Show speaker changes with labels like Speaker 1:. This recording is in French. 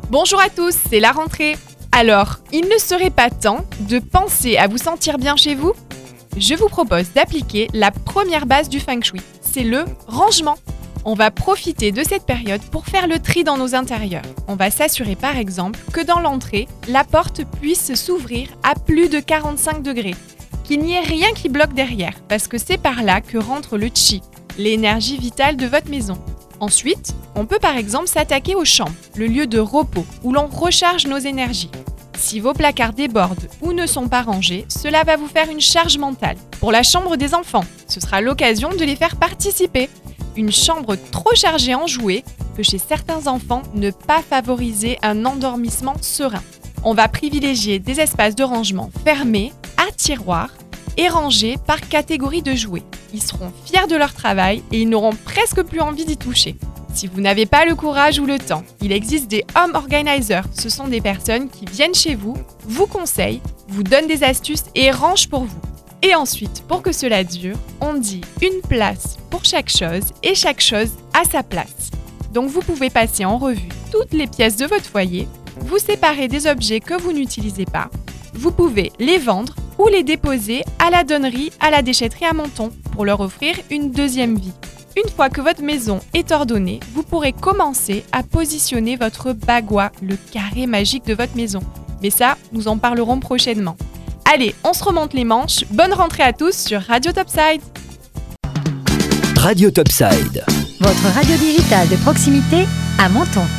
Speaker 1: Bonjour à tous, c'est la rentrée. Alors, il ne serait pas temps de penser à vous sentir bien chez vous ? Je vous propose d'appliquer la première base du Feng Shui, c'est le rangement. On va profiter de cette période pour faire le tri dans nos intérieurs. On va s'assurer par exemple que dans l'entrée, la porte puisse s'ouvrir à plus de 45 degrés, qu'il n'y ait rien qui bloque derrière, parce que c'est par là que rentre le Qi, l'énergie vitale de votre maison. Ensuite, on peut par exemple s'attaquer aux chambres, le lieu de repos où l'on recharge nos énergies. Si vos placards débordent ou ne sont pas rangés, cela va vous faire une charge mentale. Pour la chambre des enfants, ce sera l'occasion de les faire participer. Une chambre trop chargée en jouets peut chez certains enfants ne pas favoriser un endormissement serein. On va privilégier des espaces de rangement fermés, à tiroirs et rangés par catégorie de jouets. Ils seront fiers de leur travail et ils n'auront presque plus envie d'y toucher. Si vous n'avez pas le courage ou le temps, il existe des home organizers. Ce sont des personnes qui viennent chez vous, vous conseillent, vous donnent des astuces et rangent pour vous. Et ensuite, pour que cela dure, on dit une place pour chaque chose et chaque chose à sa place. Donc vous pouvez passer en revue toutes les pièces de votre foyer, vous séparer des objets que vous n'utilisez pas. Vous pouvez les vendre ou les déposer à la donnerie, à la déchetterie à Menton pour leur offrir une deuxième vie. Une fois que votre maison est ordonnée, vous pourrez commencer à positionner votre bagua, le carré magique de votre maison. Mais ça, nous en parlerons prochainement. Allez, on se remonte les manches. Bonne rentrée à tous sur Radio Topside.
Speaker 2: Radio Topside.
Speaker 3: Votre radio digitale de proximité à Menton.